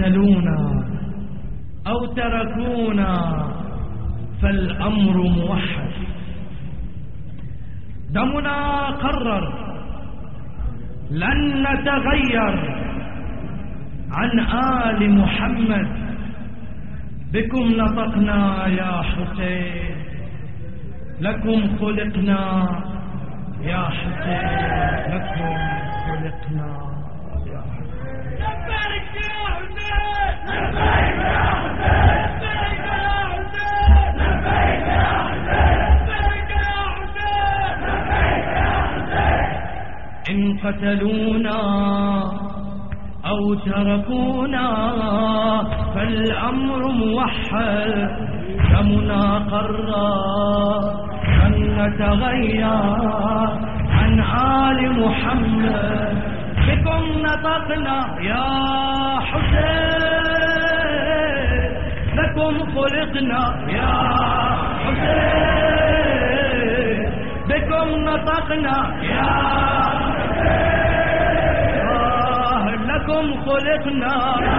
قتلونا أو تركونا فالأمر موحد. دمنا قرر لن نتغير عن آل محمد. بكم نطقنا يا حسين، لكم خلقنا يا حسين، لكم خلقنا يا حسين. لبيك يا حسين، لبيك يا حسين، لبيك يا حسين، لبيك يا حسين، لبيك يا حسين. إن قتلونا أو تركونا فالأمر موحد. دمنا قرر أن نتغير عن آل محمد. بكم نطقنا يا حسين، لكم خلقنا يا حسين، بكم نطقنا يا حسين، لكم خلقنا يا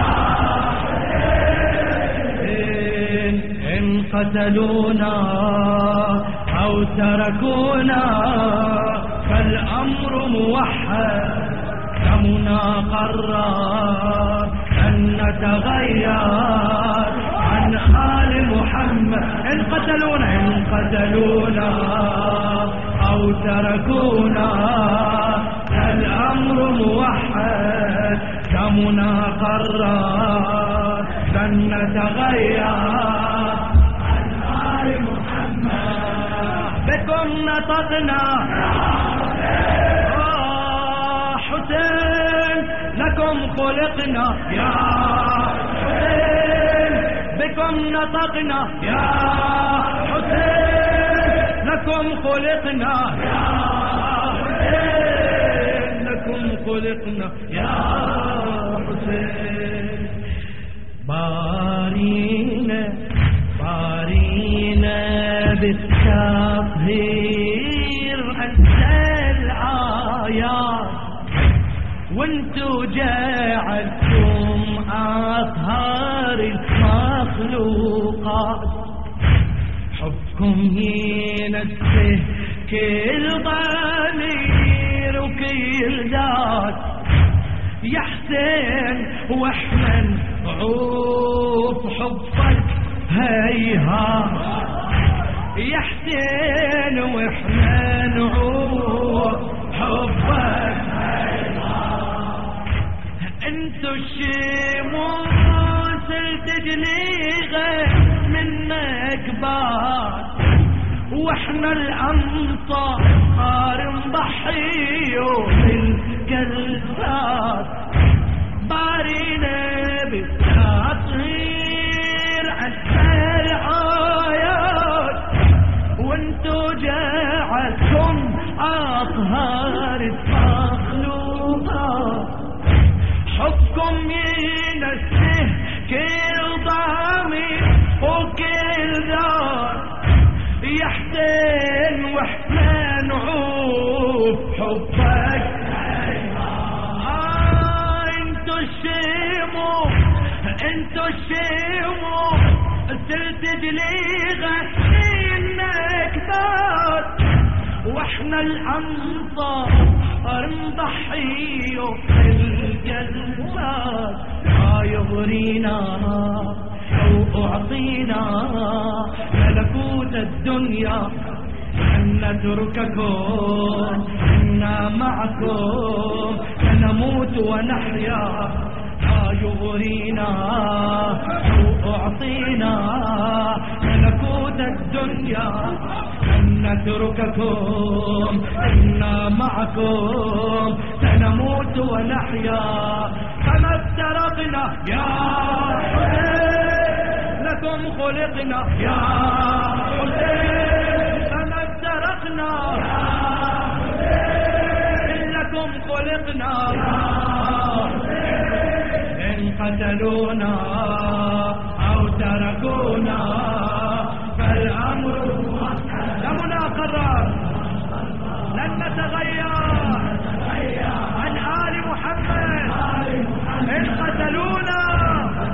حسين. إن قتلونا أو تركونا فالأمر موحد. دمنا قرر أن نتغير عن آل محمد. إن قتلونا أو تركونا فالأمر موحد. دمنا قرر لن نتغير عن آل محمد. بكم نطقنا يا حسين، لكم خلقنا يا حسين، بكم نطقنا يا حسين، لكم خلقنا يا حسين، لكم خلقنا يا حسين. بارينا بالتطهير أنسى الآيات، وانتو جعلتم أطهار المخلوقات. حبكم ينسه كل ضمير وكل ذات يا حسين، واحنا نعوف حبك هيهات يا حسين، واحنا نعوف حبك هيهات. انتو الشموس التجليغة منك بات، واحنا الأنصار نضحيو بالجلسات. بارينا بالتطهير أسهل آيات، وانتو جعلتم أطهار المخلوقات. حبكم ينسه كل ضمير وكل ذات يا حسين، واحنا نعوف حبك. انتو الشيمو سلت جليغة انك بات، واحنا الانصار نضحيو الجلسات. يغرينا او اعطينا ملكوت الدنيا أن نترككم، إنا معكم سنموت ونحيا. يغرينا أو أعطينا ملكوت الدنيا أن نترككم، إنا معكم سنموت ونحيا. فما افترقنا يا حسين، لكم خلقنا يا حسين. فما افترقنا يا حسين، لكم خلقنا يا حسين. إن قتلونا أو تركونا فالأمر دمنا قرر لن نتغير عن آل محمد. إن قتلونا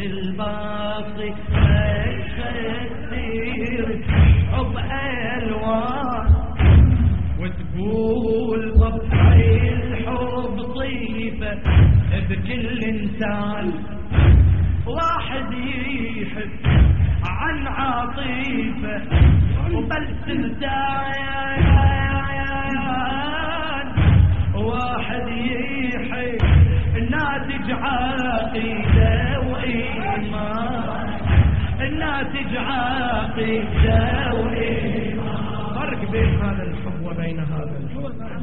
الباصي تسير حب ألوان وتقول طبعي الحب طيبة بكل إنسان واحد يحب عن عاطفة وبالسلسان واحد يحب الناتج عقيدة وإيمان الناتج عقيدة وإيمان فرق بين هذا الحب وبين هذا الحب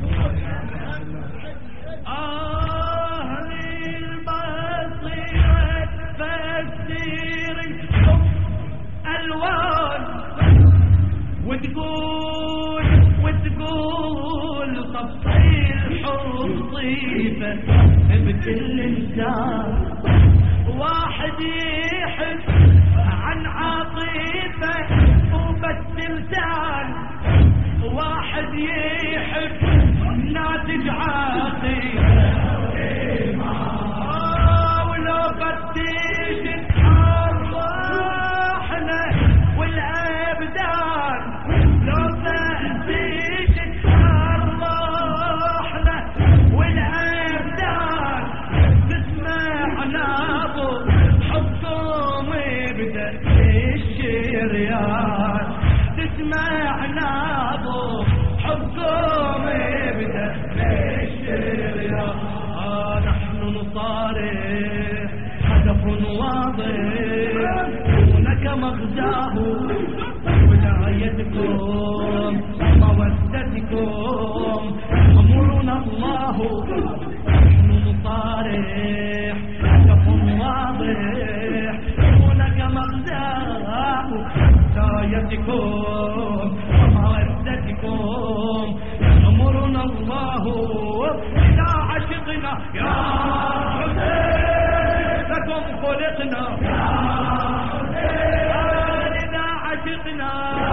للبصيرة فسير الحب ألوان وتقول طبعي الحب طيبة بكل إنسان واحد يحب عن عاطفة وبالسلسان واحد يحب ناتج عاطفة ولو فتش أرواحنا والأبدان لو فتش أرواحنا والأبدان تسمع نابض حبكم يبدأ الشريان تسمع نابض حبكم يبدأ الشريان نحن نصارع هدف واضح دونك مغزاه ولايتكم مودتكم أمرنا الله نحن نصارع هدف واضح دونك مغزاه ولايتكم مودتكم أمرنا الله إذا عشقنا يا حسين لكم خلقنا يا حسين إذا عشقنا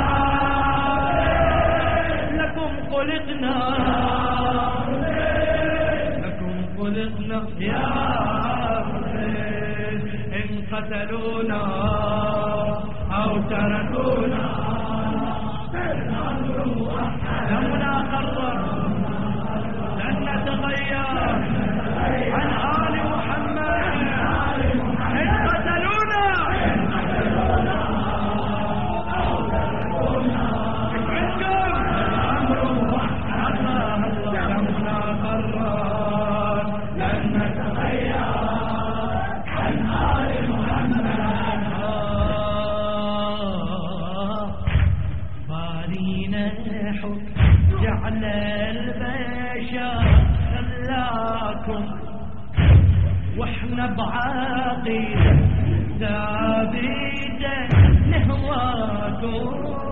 لكم خلقنا لكم خلقنا يا حسين إن قتلونا أو تركونا لمنا قرر لن نتغير عن آل محمد إن قتلونا لمنا قرر لن نتغير عن آل محمد بارينا حب جعل البشر خلاكم واحنا بعقيدة ثابتة نهواكم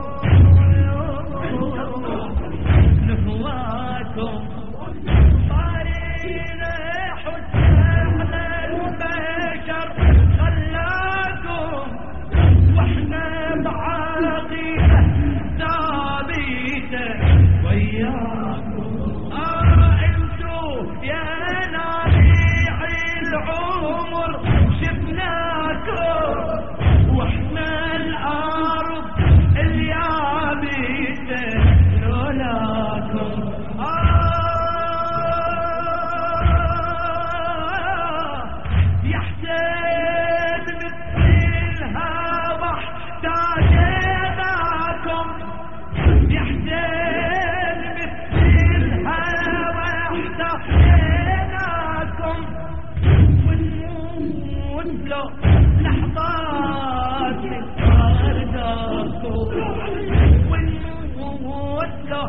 نهواكم بارينا حب جعل البشر خلاكم واحنا بعقيدة ثابتة وياكم انتو يا نبيع العمر شفناكم واحنا الارض اليابسة لولاكم يا حسين مثل الهوى احتاجناكم يا حسين مثل الهوى احتاجناكم ونموت لو لحظات نتفارقاكم ونموت لو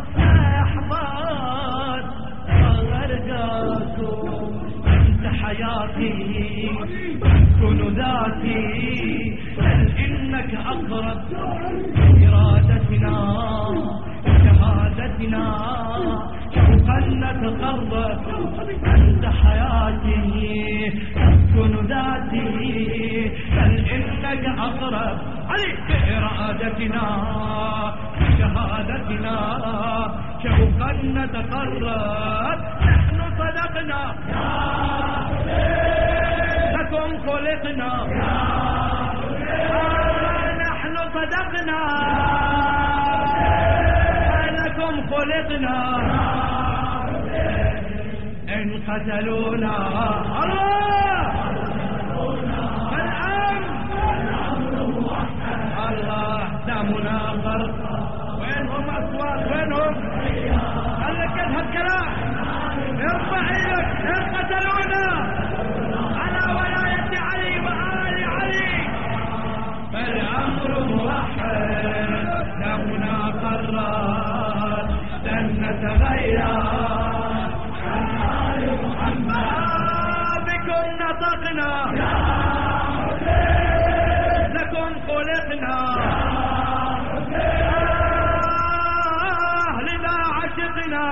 لحظات نتفارقاكم انت حياتي كن ذاتي بل انك اقرب ارادتنا شهادتنا شوقا نتقرب انت حياتي تسكن ذاتي بل انك اقرب عليك ارادتنا شهادتنا شوقا نتقرب نحن صدقنا لكم خلقنا خلقنا إن قتلونا الله الله دمنا غرق. وينهم أصوات وينهم؟ خلك يذهب كلام. ارفع ايدك. إن قتلونا على ولاية علي وآل علي فالأمر موحد دمنا قرار لن نتغير عن آل محمد. بكم نطقنا لكم خلقنا لذا عشقنا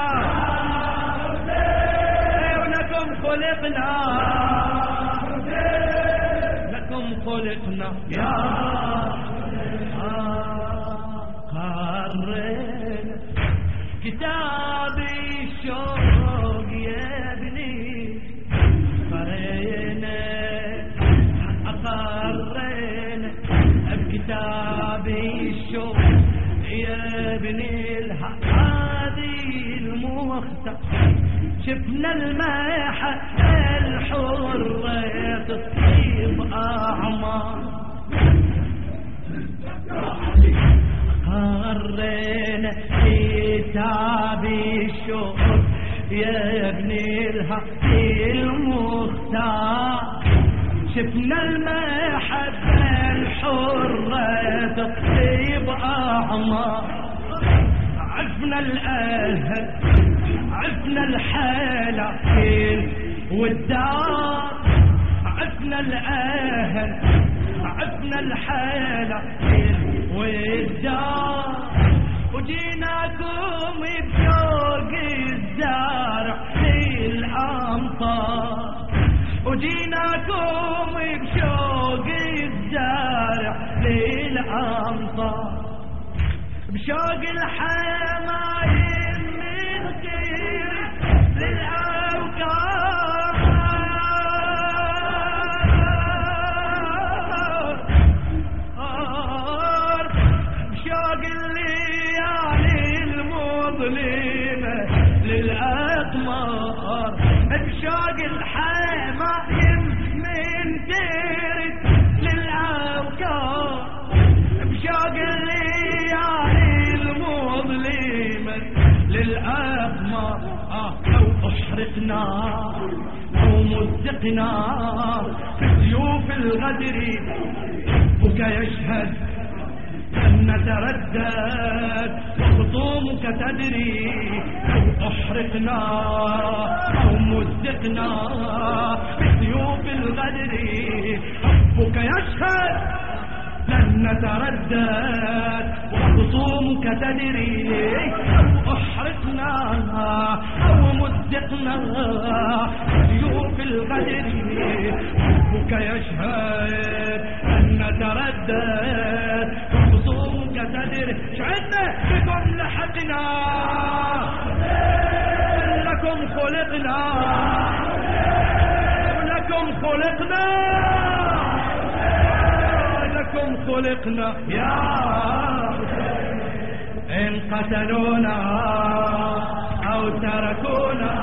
ولكم خلقنا لكم خلقنا يا قرن كتابي الشوق يا ابني قرينا أقرن بكتابي الشوق يا ابني هذه المختار شفنا الماحة الحرة تصيب أعمار قرينا كتابي الشوق يا ابني الهدي المختار شفنا المحبة الحرة تصيب أعمار عرفنا الأهل عرفنا الحالة والدار عرفنا الأهل عرفنا الحالة والدار وجيناكم بشوق الزارع للأمطار وجيناكم بشوق الزارع للأمطار بشوق الحمايم من خير للأوكار بشوق الليالي المظلمة للأقمار بشوق الحمايم من خير للأوكار بشوق الليالي المظلمة للأقمار لو أحرقنا أو مزقنا بسيوف الغدر بك يشهد أن نتردد وخصومك تدري لو أحرقنا أو مزقنا بسيوف الغدر ربك يشهد لن نتردد وخصومك تدري أو أحرقنا أو مزقنا سيوف الغدر ربك يشهد لن نتردد وخصومك تدري شعدنا بكم لحقنا لكم خلقنا لكم خلقنا لكم خلقنا يا إن قتلونا أو تركونا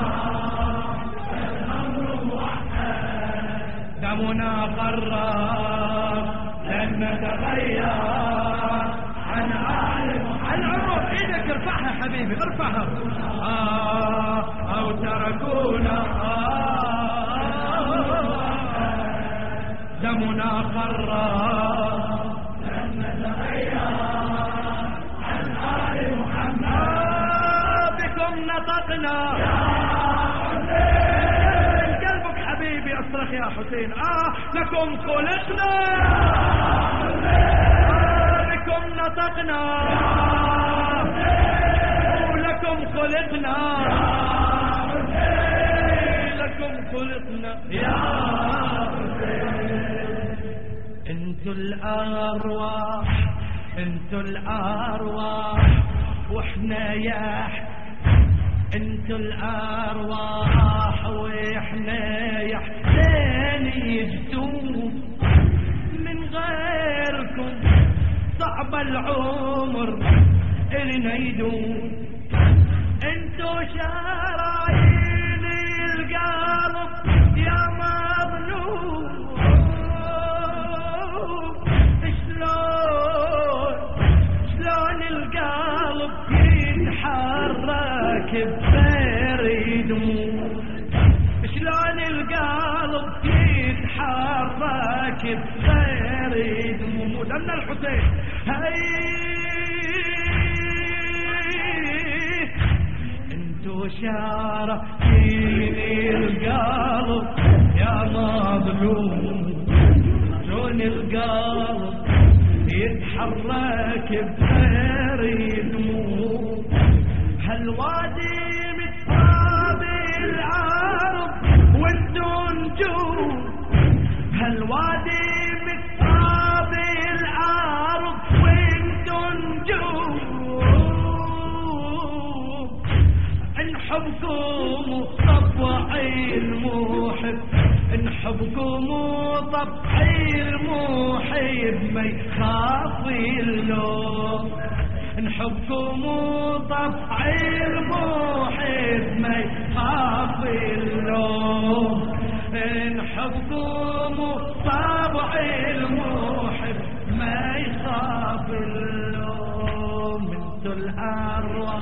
دمنا قرر لن نتغير عن آل محمد. العروض ايدك ارفعها حبيبي ارفعها. أو تركونا دمنا قرر لن نتغير عن آل محمد. بكم نطقنا يا حسين قلبك حبيبي اصرخ يا حسين. لكم خلقنا بكم نطقنا ولكم خلقنا لكم خلقنا يا انتوا الارواح انتوا الارواح واحنا يا انتوا الارواح واحنا يا حسين يجتون من غيركم صعب العمر إلنا يدوم شرايين القلب يا مظلوم شلون القلب يتحرك بغير دموع شلون القلب يتحرك بغير دموع دمنا الحسين انتو شاركين القلب يا مظلوم شلون القلب يتحرك بغير دموع هالوادي متراب العرب وانتو نجوم هالوادي متراب العرب وانتو نجوم نحبكم طبعي المحب نحبكم طبعي المحب ما يخاف اللوم نحبكم طبعي المحب ما يخاف اللوم نحبكم طبعي المحب ما يخاف اللوم انتو الأروع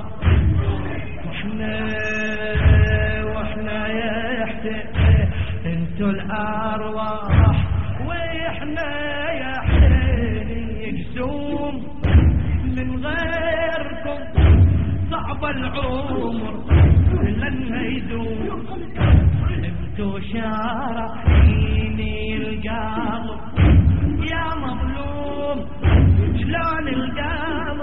واحنا يا حسين انتو الأرواح واحنا يا حسين يقسوم من غيركم صعب العمر لن يدوم انتو شاركين القلب يا مظلوم شلون القلب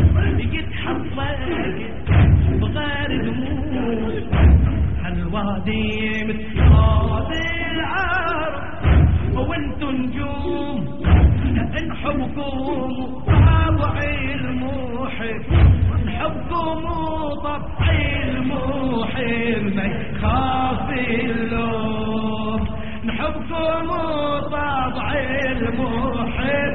يتحرك بغير دموع هالوادي متراب العرب وانتو نجوم نحبكم طبعي المحب نحبكم طبعي المحب ما يخاف اللوم نحبكم طبعي المحب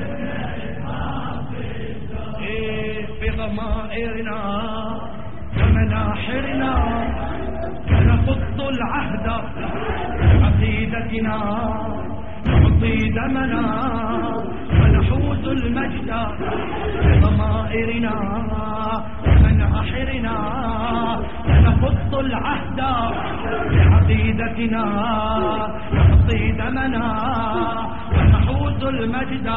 في ضمائرنا ومناحرنا نخط العهد عقيدتنا نعطي دمنا ونحوز المجد بضمائرنا ومناحرنا نخط العهد بعقيدتنا نعطي دمنا ونحوز المجد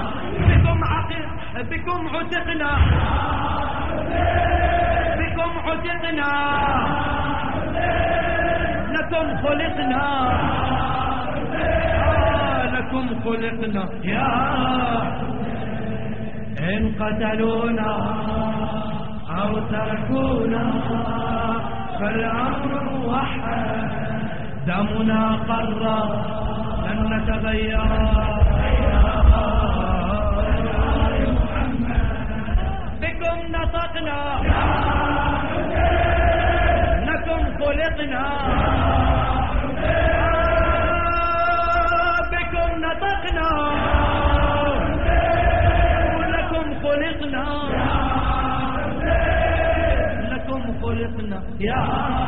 بكم عتقنا بكم عتقنا لكم خلقنا لكم خلقنا يا إن قتلونا أو تركونا فالأمر وحد دمنا قرر لن نتغير بكم نطقنا لكم خلقنا بكم نطقنا ولكم خلقنا لكم خلقنا يا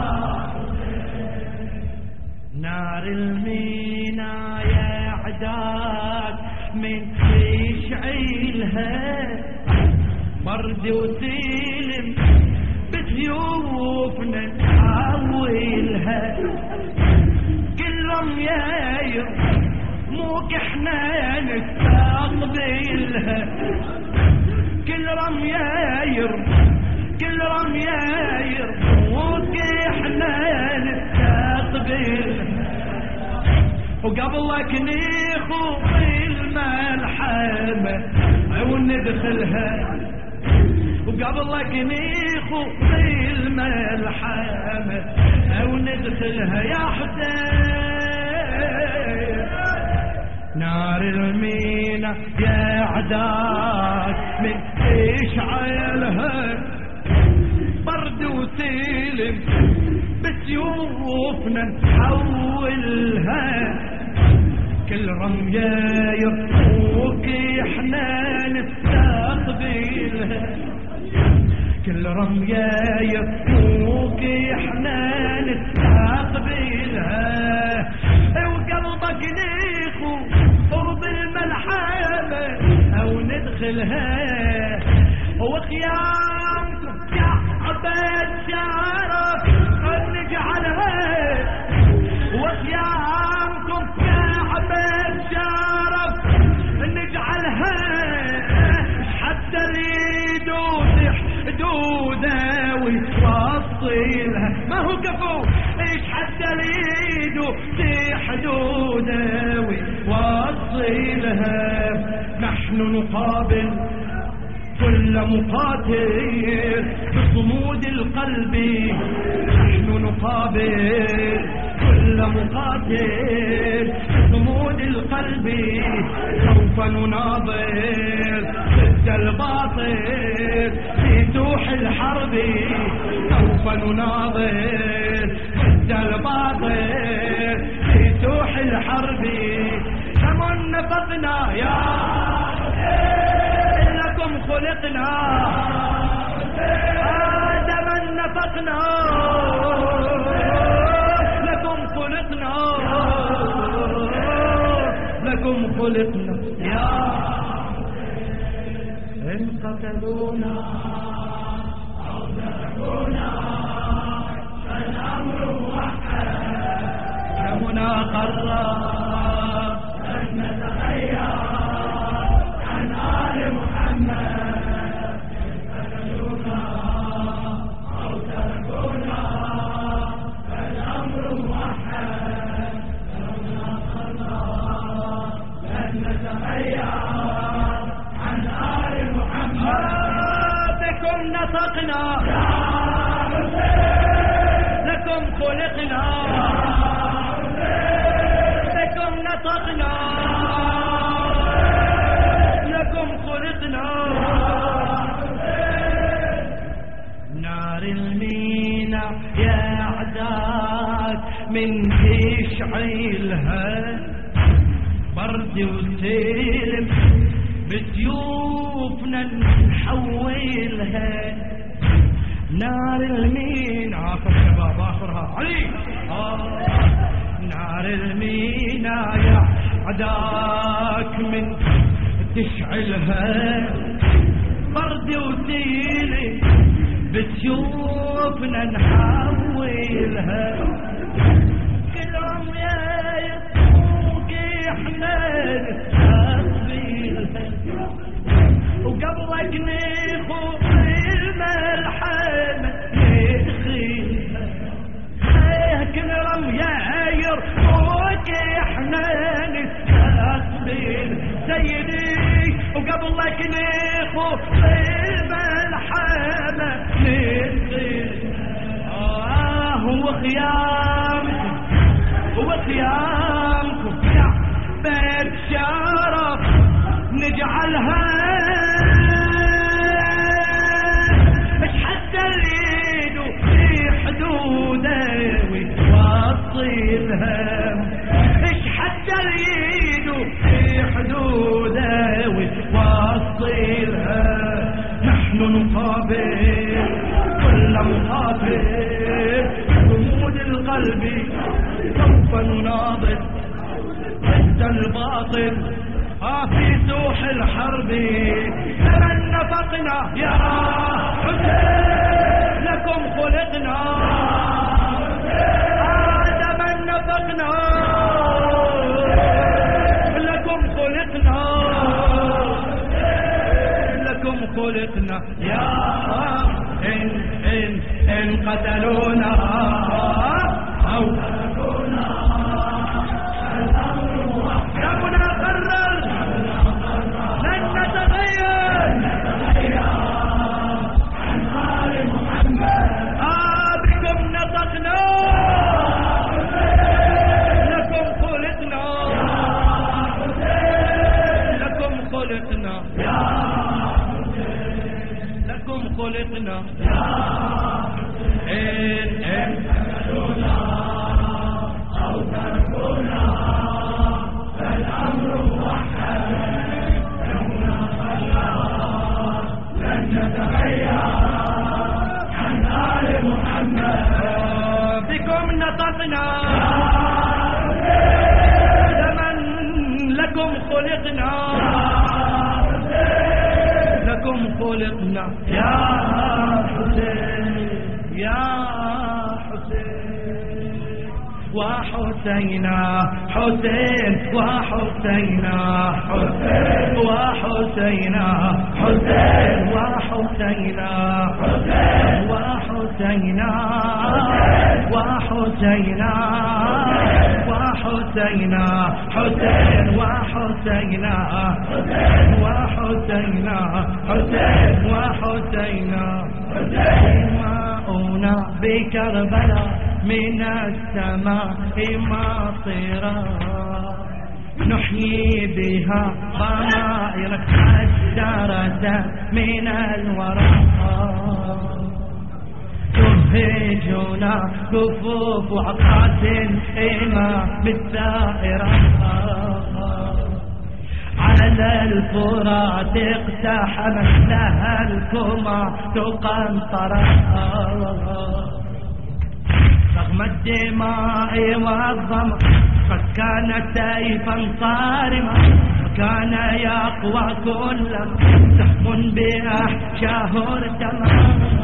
نار المينا يا عداد من يشعلها برد وسيلم بسيوفنا نحولها كل رمياير موك احنا نستقبلها كل رمياير موك احنا نستقبلها وقبلك نخوض الملحمة وندخلها وقبلك نخوض الملحمة وندخلها يا حسين نار المينا يا عداك من اشعلها برد وسيلم بسيوفنا نحولها كل رمياير فوق احنا نستقبلها كل رمياير فوق ندخلها وخيامكم كعبة شرف نجعلها وخيامكم كعبة شرف نجعلها حتى اليد حدوده ويوصلها ما هو كفو ايش حتى اليد حدوده ويوصلها نحن نقابل كل مقاتل بصمود القلب نحن نقابل كل مقاتل بصمود القلب سوف نناضل ضد الباطل في سوح الحرب سوف نناضل ضد الباطل في سوح الحرب كم نفقنا يا لكم خلقنا آدم نفقنا لكم خلقنا لكم خلقنا يا إن قتلونا أو تركونا فالأمر موحد كمنا قرر أن نتغير عن آل محمد قتلونا أو تركونا فالأمر موحد كمنا قرر لن نتغير عن آل محمد بكم نطقنا يا حسين لكم خلقنا بكم نطقنا لكم خلقنا نار المينا يا عداك من تشعلها برد وسلم بسيوفنا نحولها نار المينا آخر شباب آخرها علي نار المينا يا عداك من تشعلها برد وسيلة بسيوفنا نحولها كلهم يا يسوق احنا نستقبلها وقبلك ناخذ الملحمة ندخلها كلهم يا يرفوق احنا نستقبل سيدي وقبلك ناخذ الملحمة وخيامكم كعبة شرف نجعلها مش حتى اليد في حدوده ويوصلها مش حتى اليد في حدوده ويوصلها نحن نقابل كل مقاتل صمود القلب سوف نناضل ضد الباطل في سوح الحرب لمن نفقنا يا حسين لكم خلقنا آدم نفقنا لكم خلقنا لكم خلقنا يا إن قتلونا أو تركونا كمنا قرر لن نتغير عن آل محمد بكم نطقنا لكم خلقنا لكم خلقنا لكم خلقنا إن قتلونا أو تركونا فالأمر موحد كمنا قرر لن نتغير عن آل محمد بكم نطقنا لمن لكم خلقنا خلقنا يا حسين يا حسين وحسينا حسين وحسينا حسين وحسينا حسين وحسينا حسين وحسينا وحسينا وحسينا حسين وحسينا وحسينا حسين وحسينا دماؤنا بكربلاء من السماء ماطرة نحيي بها ضمائر حجرة من الوراء تهجنا كفوف عقات الإمام الثائرة على الفرات اقتحمت لها الكمى تقنطرة رغم الدماء والظما قد كان سيفا صارما وكان يقوى كل سهم بأحشاه ارتمى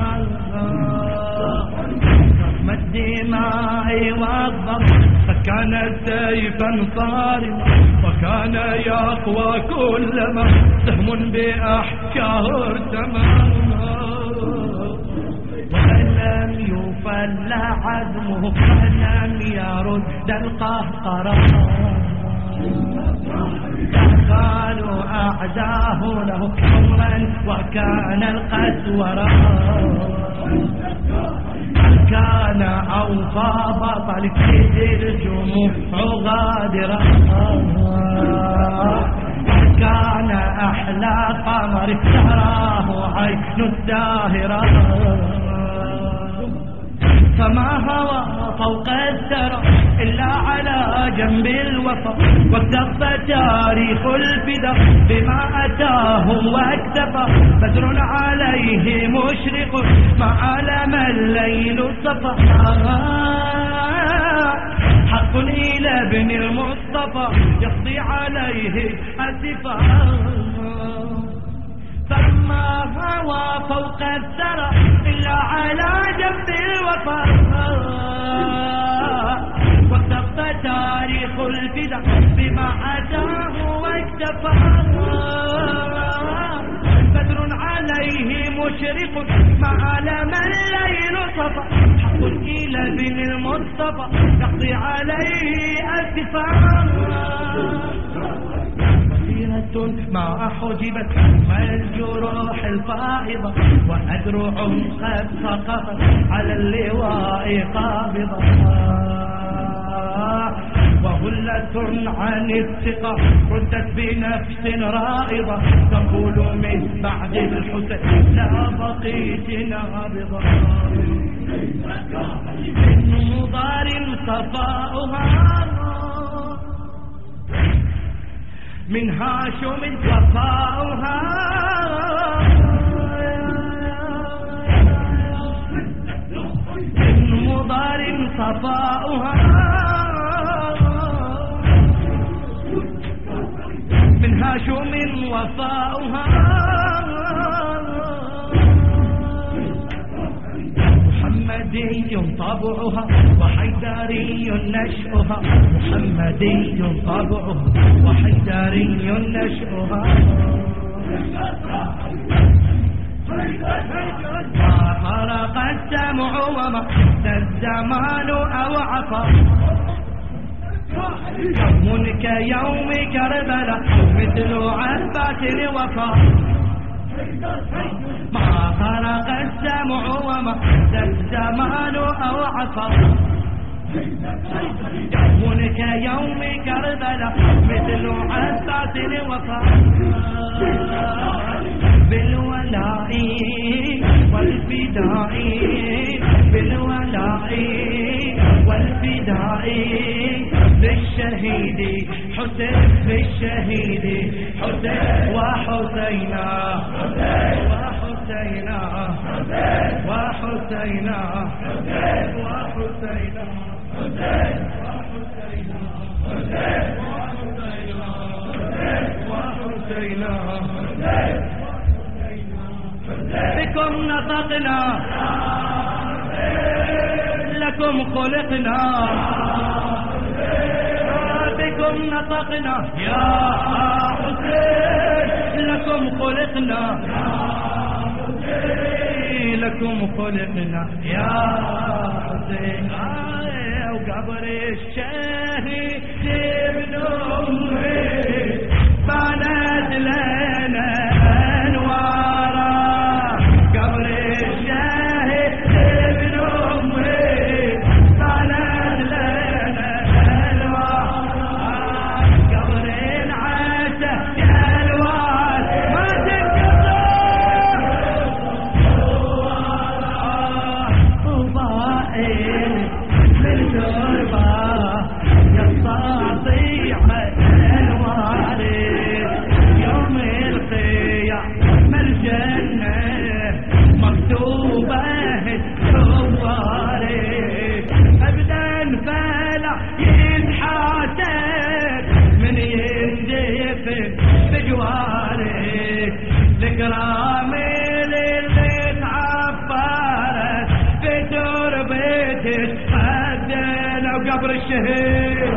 رغم الدماء والظما قد كان سيفا صارما وكان يقوى كل سهم بأحشاه ارتمى ولم يفل عزمه ولم يرد القهقرة قالوا أعداه له عمرا وكان القسورة كان أوفى بطل كيد الجموع غادرة كان أحلى قمر تراه عين الداهرة فما هوى فوق الثرى إلا على جنب الوفا واكتف تاريخ الفدا بما أتاه واكتفى بدر عليه مشرق ما علم الليل صفا حق إلى ابن المصطفى يقضي عليه أسفا فما هوى فوق الثرى إلا على جنب الوفاء واكتف تاريخ الفدا بما أتاه واكتفى بدر عليه مشرق ما علم الليل صفا حق إلى ابن المصطفى يقضي عليه أسفا ما حجبت الجروح الفائضة وأدرع قد سقطت على اللواء قابضة وهلة عن الثقة ردت بنفس رائضة تقول من بعد الحسين لا بقيت نابضة من مضار صفاؤها من هاشم وفاؤها من مضار صفاؤها من هاشم وفاؤها محمدي طبعها وحيداري نشأها محمدي طبعها وحيداري نشأها ما خرق السمع وما الزمان أوعفا يوم كيوم كربلاء مثل عباس الوفا ما خرق السمع وما الزمان أوعفا يوم كيوم كربلاء مثل عباس الوفا بالولاء والفداء بالولاء والفداء بالشهيد حسين بالشهيد حسين وحسينا وحسينا وحسينا وحسينا وحسينا بكم نطقنا لكم خلقنا بكم نطقنا يا حسين لكم خلقنا لكم خلقنا يا حسين وقبر الشهيد ابن أمي بانت لنا أنواره قبر الشهيد ابن أمي بانت لنا أنواره قبر العسى يا الواد ما تنقطع طبائل من تربة يستطيع الوارث يوم القيامة الجنة مكتوبة الوارث أبدا فلا ينحاسب من يندفن بجواره الكرام اللي تعبرت في تربتك قدنا وقبر الشهيد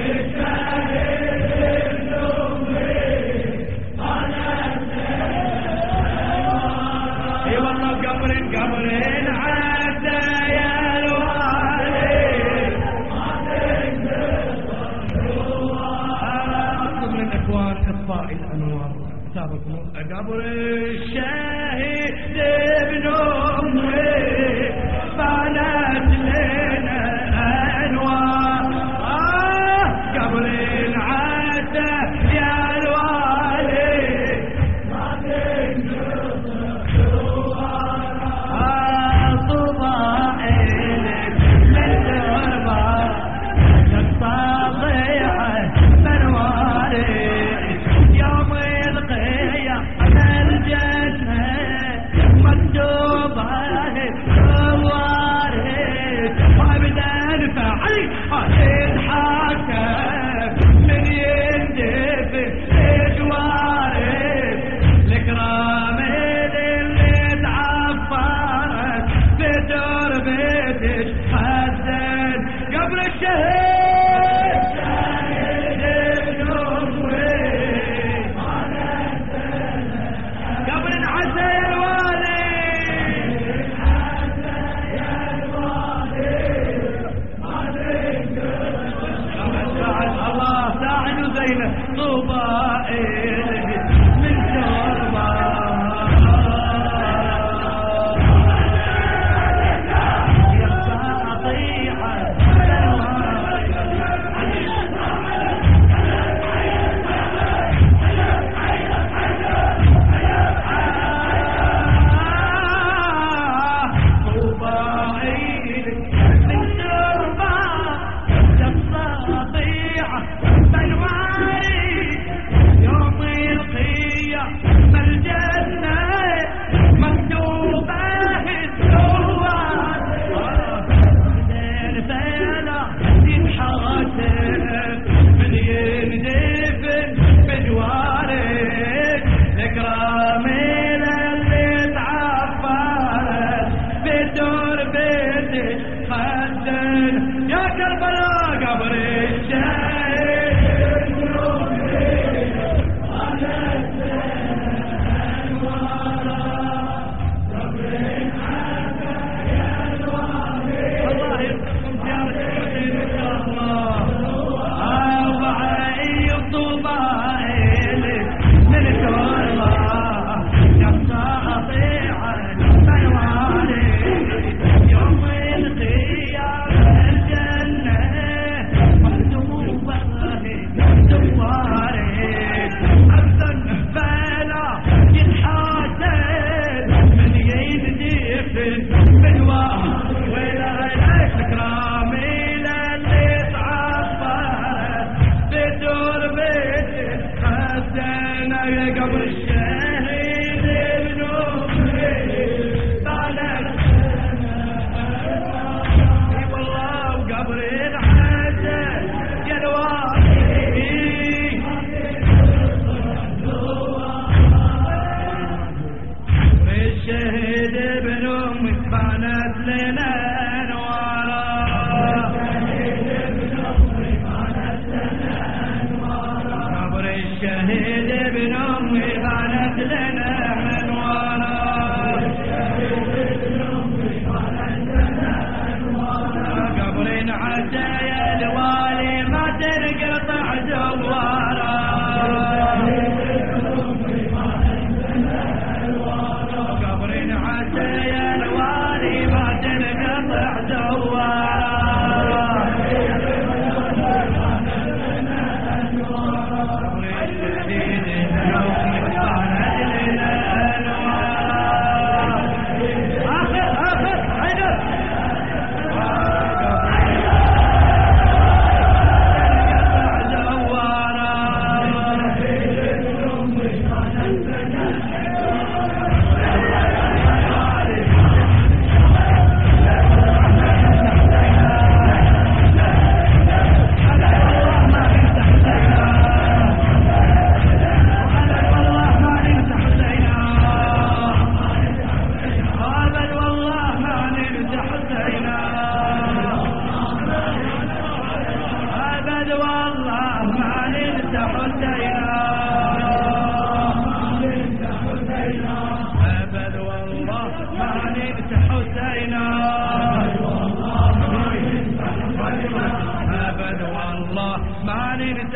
اي والله قبر عدى يا الوالد اطلب من الاخوان اطفاء الانوار سابقوا قبر الشهيد ابن امي بانت لنا انوار قبر العسى يا الوالد طبائل من تربة تستطيع منوارث يوم القيامة الجنة مكتوبة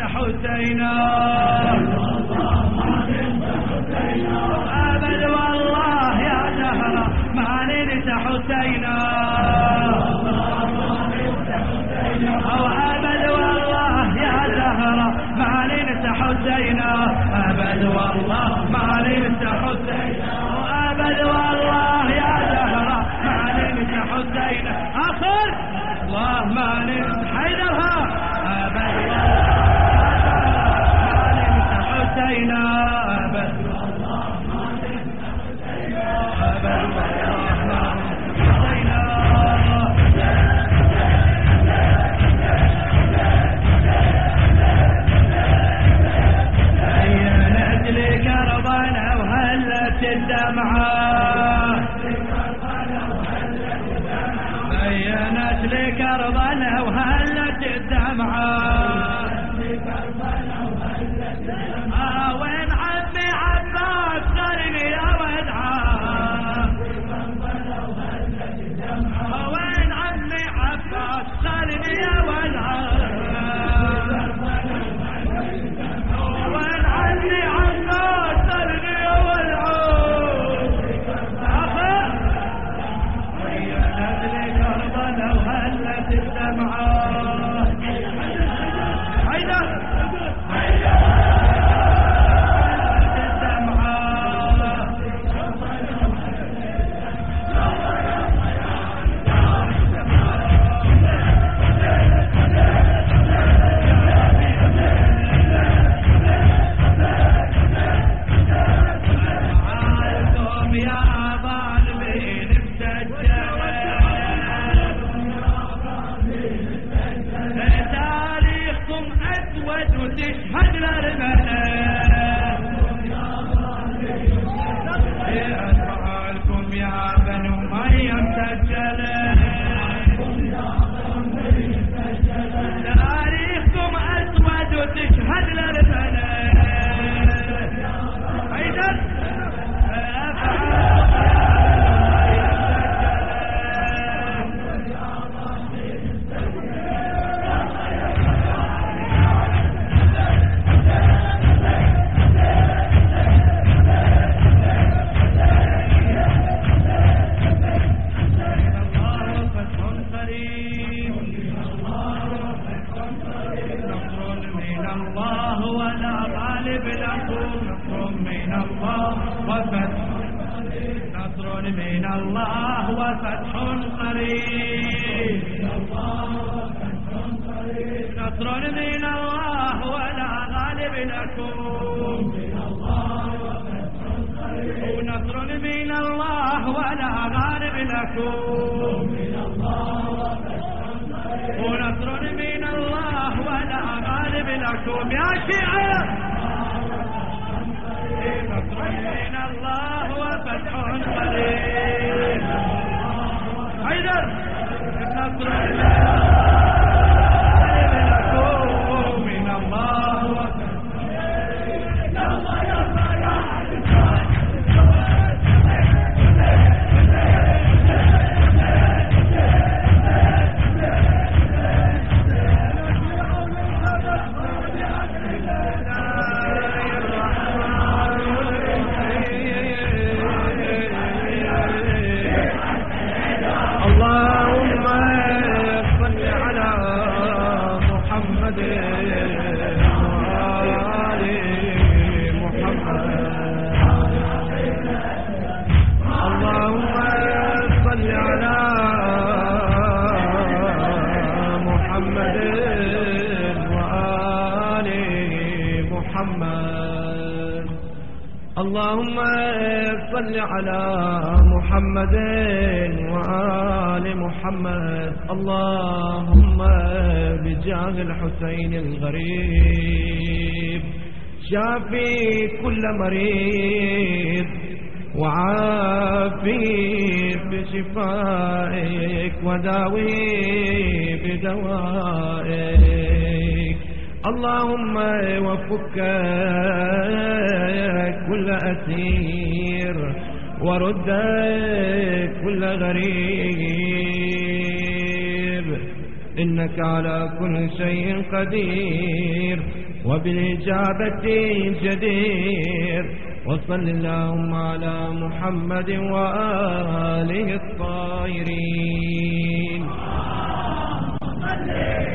حسينا أبد والله يا زهرة ما ننسى حسينا أو أبد والله يا زهرة ما ننسى حسينا أبد والله ما ننسى حسينا أبد والله يا زهرة ما ننسى حسينا آخر الله ما ننسى حيدرها أبد حسينا أبد والله ما ننسى حسينا أبد والله ما حسينا عينت لي كربنا وهلت الدمعة عينت لي كربنا وهلت الدمعة وين عمي عباس خلني يا ودعان وين عمي عباس خلني يا ودعان وين عمي عباس خلني يا ودعان عينت لي كربنا وهلت الدمعة حيدر وتشهد للمنام أطفالكم يا بنو مريم سجلت تاريخكم أسود وتشهد للمنام حيدر نصر من الله وفتح قريب نصر من الله ولا غالب لكم ونصر من الله ولا غالب لكم ونصر من الله ولا غالب لكم يا شيعة نصر من الله وفتح قريب حيدر نصر من الله اللهم صل على محمد وآل محمد اللهم بجاه الحسين الغريب شافي كل مريض وعافي بشفائك وداوي بدوائك اللهم وفك كل أسير ورد كل غريب إنك على كل شيء قدير وبالإجابة جدير. وصل اللهم على محمد وآله الطاهرين.